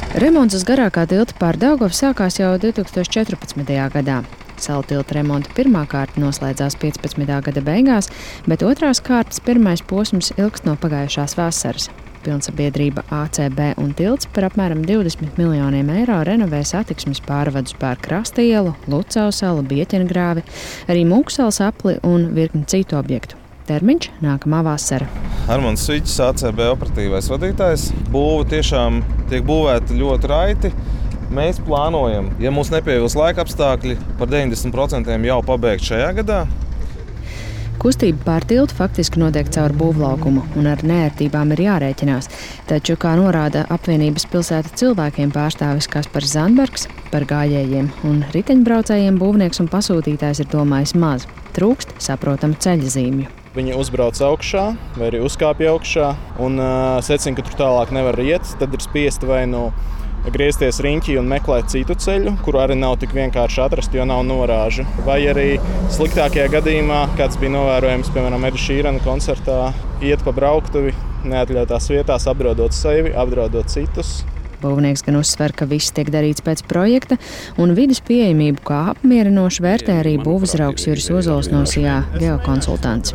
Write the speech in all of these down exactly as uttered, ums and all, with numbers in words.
Remonts uz garākā tilta pār Daugavu sākās jau divs tūkstoši četrpadsmitajā gadā. Salu tilta remonta pirmā kārta noslēdzās piecpadsmitā gada beigās, bet otrās kārtas pirmais posms ilgst no pagājušās vasaras. Pilnsabiedrība A C B un tilts par apmēram divdesmit miljoniem eiro renovē satiksmes pārvadus pār Krasta ielu, Lucavas salu, Bieķengrāvi, arī Mūksalas apli un virkni citu objektu. Termiņš nākamā vasara. Armands Sviķis, A C B operatīvais vadītājs. Būva tiešām tiek būvēta ļoti raiti. Mēs plānojam, ja mums nepievils laika apstākļi, par deviņdesmit procentiem jau pabeigt šajā gadā. Kustība pār tiltu faktiski notiek caur būvlaukumu, un ar neērtībām ir jārēķinās. Taču, kā norāda apvienības pilsēta cilvēkiem pārstāvis Kaspars Zandbergs, par gājējiem un riteņbraucējiem būvnieks un pasūtītājs ir domājis maz. Trūkst saprotama ceļa zīmju. Viņi uzbrauc augšā vai arī uzkāpja augšā un uh, secina, ka tur tālāk nevar iet. Tad ir spiesti vai nu griezties riņķī un meklēt citu ceļu, kuru arī nav tik vienkārši atrast, jo nav norāžu. Vai arī sliktākajā gadījumā, kāds bija novērojams, piemēram, Eda Šīrana koncertā, iet pa brauktuvi neatļautās vietās, apdraudot sevi, apdraudot citus. Būvnieks gan uzsver, ka viss tiek darīts pēc projekta, un vides pieejamību kā apmierinoši vērtē arī būvuzraugs Juris Ozols no Sijā geokonsultants.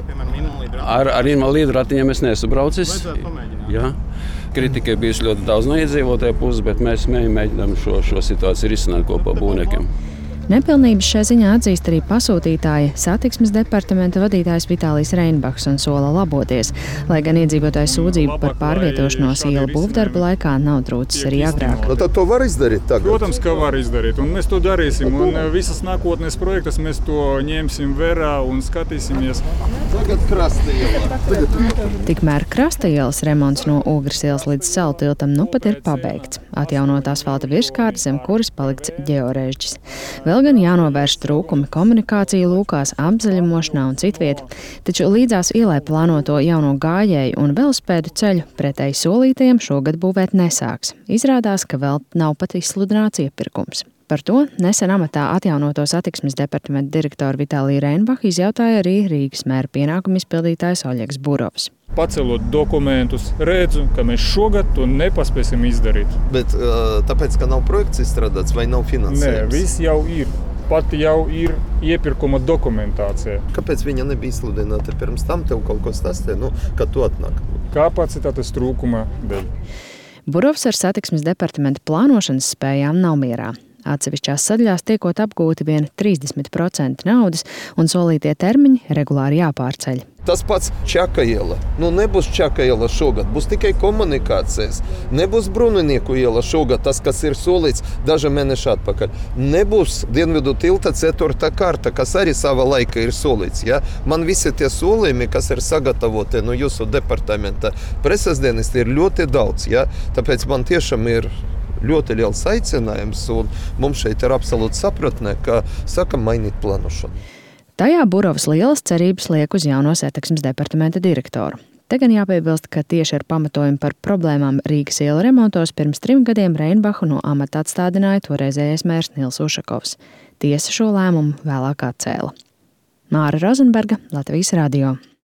Ar, ar invalīdu ratiņiem es neesmu braucis. Jā. Kritika ir bijusi ļoti daudz no iedzīvotāju puses, bet mēs mēģinām šo, šo situāciju risināt kopā būvniekiem. Nepilnības šai ziņā atzīst arī pasūtītāji satiksmes departamenta vadītājs Vitālijs Reinbachs un sola laboties, lai gan iedzīvotāju sūdzību par pārvietošanos ielu būvdarba laikā nav trūcis arī agrāk. Nu, tad to var izdarīt tagad? Protams, ka var izdarīt, un mēs to darīsim, un visas nākotnes projektas mēs to ņemsim vērā un skatīsimies. Tagad Krasta iela. Tikmēr Krasta ielas remonts no Ogres ielas līdz Salu tiltam nu pat ir pabeigts. Atjaunot asfalta virskārta, zem kuras palikts ģeorežģis. Vēl gan jānovērš trūkumi komunikāciju lūkās, apzaļumošanā un citviet, taču līdzās ielai plānoto jauno gājēju un velospēdu ceļu pretēji solītajiem šogad būvēt nesāks. Izrādās, ka vēl nav pat izsludināts iepirkums. Par to nesen amatā atjaunoto satiksmes departamenta direktoru Vitāliju Reinbachu izjautāja arī Rīgas mēra pienākumu izpildītājs Oļegs Burovs. Pacelot dokumentus, redzu, ka mēs šogad to nepaspēsim izdarīt. Bet tāpēc, ka nav projekts izstrādāts vai nav finansējums? Nē, viss jau ir. Pat jau ir iepirkuma dokumentācija. Kāpēc viņa nebija izsludināta pirms tam? Tev kaut ko stāstīja, nu, kad tu atnāk? Kapacitātes trūkuma dēļ. Burovs ar satiksmes departamenta plānošanas spējām nav mierā. Atsevišķās sadaļās tiekot apgūti vien trīsdesmit procenti naudas un solītie termiņi regulāri jāpārceļ. Tas pats Čaka iela. Nu, nebūs Čaka iela šogad, būs tikai komunikācijas. Nebūs Brunenieku iela šogad, tas, kas ir solīts daži mēneši atpakaļ. Nebūs Dienvidu tilta ceturtā kārta, kas arī sava laika ir solīts. Ja? Man visi tie solījumi, kas ir sagatavoti no jūsu departamenta preses dienesti, ir ļoti daudz. Ja? Tāpēc man tiešām ir ļoti liels aicinājums, un mums šeit ir absolūti sapratnē, ka sākam mainīt plānošanu. Tajā Burovs lielas cerības liek uz jauno satiksmes departamenta direktoru. Te gan jāpiebilst, ka tieši ar pamatojumu par problēmām Rīgas ielu remontos pirms trim gadiem Reinbachu no amata atstādināja toreizējais mērs Nils Ušakovs. Tiesa šo lēmumu vēlāk atcēla. Māra Rozenberga, Latvijas radio.